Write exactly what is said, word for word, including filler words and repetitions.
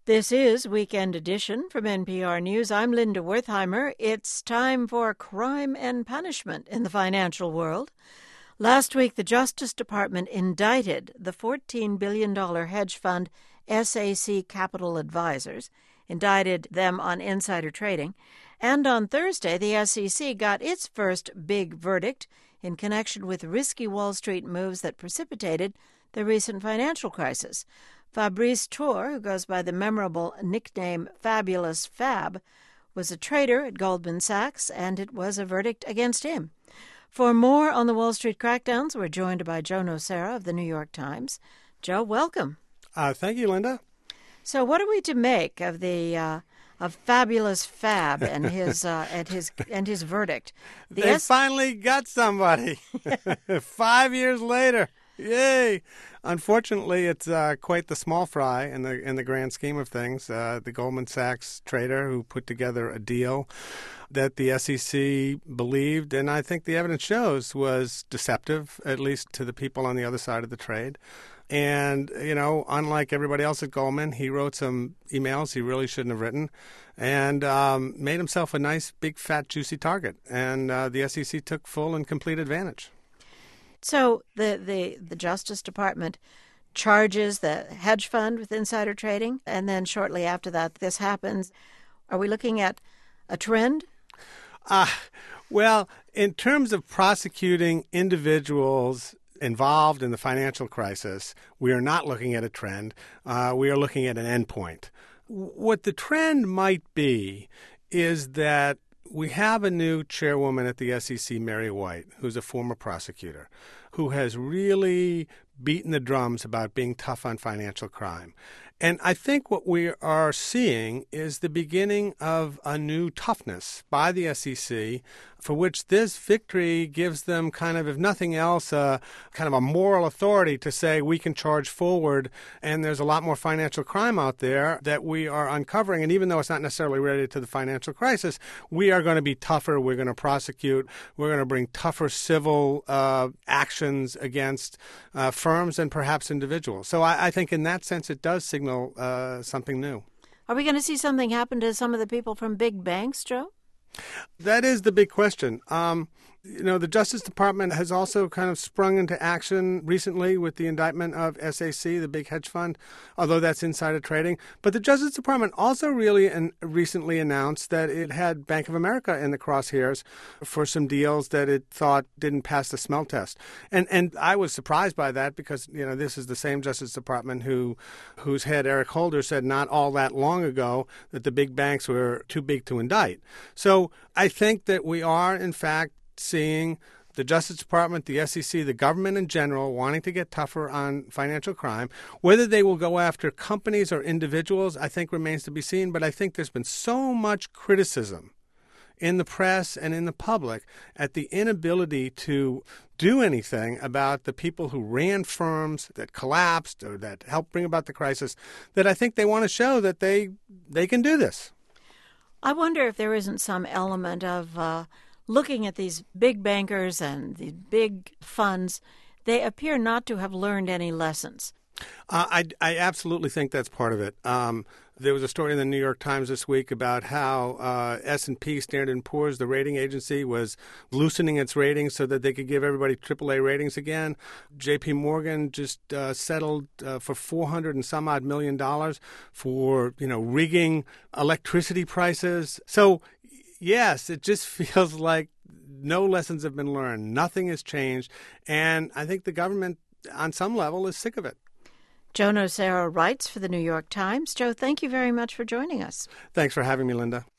This is Weekend Edition from N P R News. I'm Linda Wertheimer. It's time for crime and punishment in the financial world. Last week, the Justice Department indicted the fourteen billion dollars hedge fund S A C Capital Advisors, indicted them on insider trading. And on Thursday, the S E C got its first big verdict in connection with risky Wall Street moves that precipitated the recent financial crisis. Fabrice Tour, who goes by the memorable nickname Fabulous Fab, was a trader at Goldman Sachs, and it was a verdict against him. For more on the Wall Street crackdowns, we're joined by Joe Nocera of the New York Times. Joe, welcome. Uh, thank you, Linda. So, what are we to make of the uh, of Fabulous Fab and his uh, and his and his verdict? The they S- finally got somebody. Five years later. Yay! Unfortunately, it's uh, quite the small fry in the in the grand scheme of things. Uh, the Goldman Sachs trader who put together a deal that the S E C believed, and I think the evidence shows, was deceptive, at least to the people on the other side of the trade. And, you know, unlike everybody else at Goldman, he wrote some emails he really shouldn't have written and um, made himself a nice, big, fat, juicy target. And uh, the S E C took full and complete advantage. So the, the, the Justice Department charges the hedge fund with insider trading, and then shortly after that, this happens. Are we looking at a trend? Uh, well, in terms of prosecuting individuals involved in the financial crisis, we are not looking at a trend. Uh, we are looking at an endpoint. What the trend might be is that we have a new chairwoman at the S E C, Mary White, who's a former prosecutor, who has really beaten the drums about being tough on financial crime. And I think what we are seeing is the beginning of a new toughness by the S E C, for which this victory gives them kind of, if nothing else, uh, kind of a moral authority to say we can charge forward, and there's a lot more financial crime out there that we are uncovering. And even though it's not necessarily related to the financial crisis, we are going to be tougher. We're going to prosecute. We're going to bring tougher civil uh, actions against uh, firms and perhaps individuals. So I, I think in that sense it does signal Uh, something new. Are we going to see something happen to some of the people from big banks, Joe? That is the big question. Um, you know, the Justice Department has also kind of sprung into action recently with the indictment of S A C, the big hedge fund, although that's insider trading. But the Justice Department also really an, recently announced that it had Bank of America in the crosshairs for some deals that it thought didn't pass the smell test. And and I was surprised by that because, you know, this is the same Justice Department who whose head, Eric Holder, said not all that long ago that the big banks were too big to indict. So I think that we are, in fact, seeing the Justice Department, the S E C, the government in general wanting to get tougher on financial crime. Whether they will go after companies or individuals, I think remains to be seen. But I think there's been so much criticism in the press and in the public at the inability to do anything about the people who ran firms that collapsed or that helped bring about the crisis, that I think they want to show that they they can do this. I wonder if there isn't some element of uh, looking at these big bankers and the big funds. They appear not to have learned any lessons. Uh, I, I absolutely think that's part of it. Um, there was a story in the New York Times this week about how uh, S and P, Standard and Poor's, the rating agency, was loosening its ratings so that they could give everybody triple A ratings again. J P Morgan just uh, settled uh, for four hundred and some odd million dollars for, you know, rigging electricity prices. So, yes, it just feels like no lessons have been learned. Nothing has changed. And I think the government, on some level, is sick of it. Joe Nocera writes for the New York Times. Joe, thank you very much for joining us. Thanks for having me, Linda.